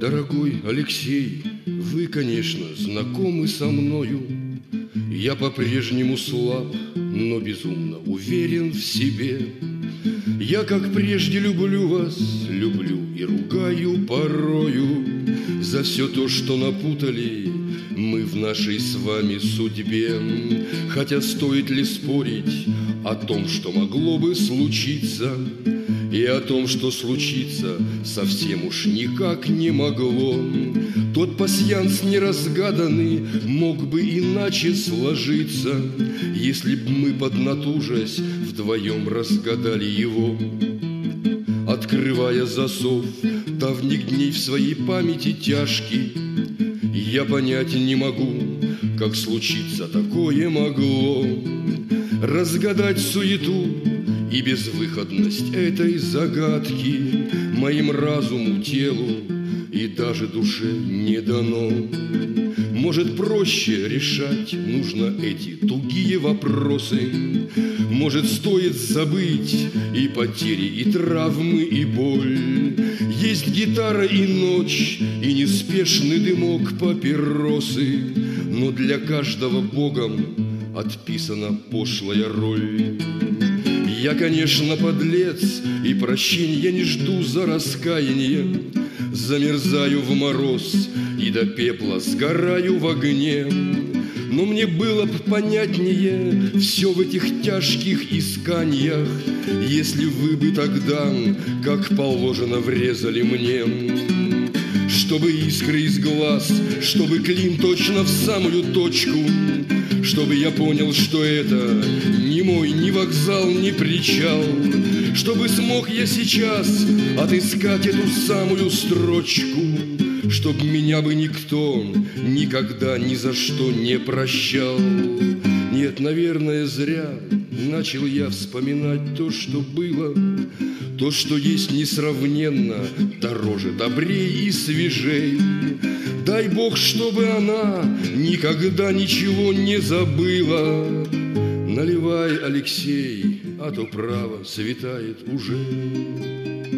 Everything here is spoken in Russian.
Дорогой Алексей, вы, конечно, знакомы со мною. Я по-прежнему слаб, но безумно уверен в себе. Я, как прежде, люблю вас, люблю и ругаю порою за все то, что напутали мы в нашей с вами судьбе. Хотя стоит ли спорить о том, что могло бы случиться, и о том, что случиться совсем уж никак не могло. Тот пасьянс неразгаданный мог бы иначе сложиться, если б мы, поднатужась, вдвоем разгадали его. Открывая засов давних дней в своей памяти тяжкий, я понять не могу, как случиться такое могло. Разгадать суету и безвыходность этой загадки моим разуму, телу и даже душе не дано. Может, проще решать нужно эти тугие вопросы. Может, стоит забыть и потери, и травмы, и боль. Есть гитара и ночь, и неспешный дымок папиросы. Но для каждого Богом отписана пошлая роль. Я, конечно, подлец, и прощения не жду за раскаяние. Замерзаю в мороз и до пепла сгораю в огне. Но мне было бы понятнее все в этих тяжких исканиях, если вы бы тогда, как положено, врезали мне. Чтобы искры из глаз, чтобы клин точно в самую точку, чтобы я понял, что это ни мой, ни вокзал, ни причал. Чтобы смог я сейчас отыскать эту самую строчку, чтоб меня бы никто никогда ни за что не прощал. Нет, наверное, зря начал я вспоминать то, что было, то, что есть несравненно дороже, добрей и свежей. Дай Бог, чтобы она никогда ничего не забыла. Наливай, Алексей, а то право светает уже.